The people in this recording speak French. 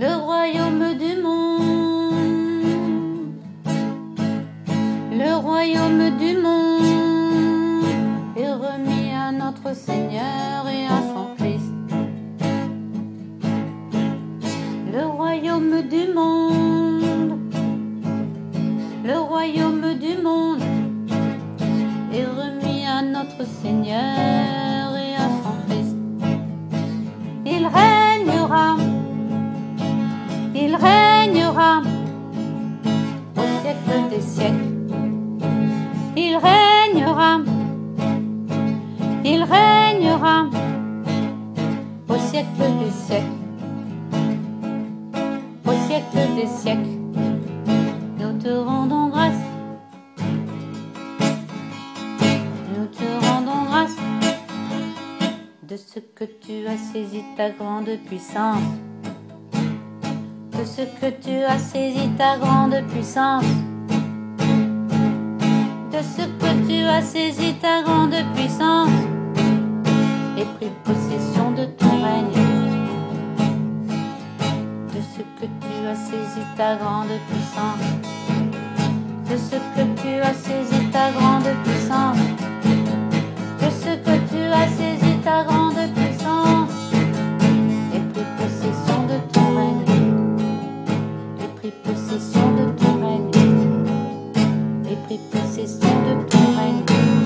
le royaume du monde, le royaume du monde est remis à notre Seigneur et à son Christ. Le royaume du monde, le royaume du monde est remis à notre Seigneur et à son Christ. Il régnera au siècle des siècles. Il régnera au siècle des siècles. Au siècle des siècles, nous te rendons grâce. Nous te rendons grâce de ce que tu as saisi ta grande puissance. De ce que tu as saisi ta grande puissance. De ce que tu as saisi ta grande puissance et pris possession de ton règne. De ce que tu as saisi ta grande puissance. De ce que tu as saisi ta grande puissance. De ce que tu as saisi ta grande puissance et pris possession de ton règne. Et pris possession de ton règne. Et pris possession de ton règne.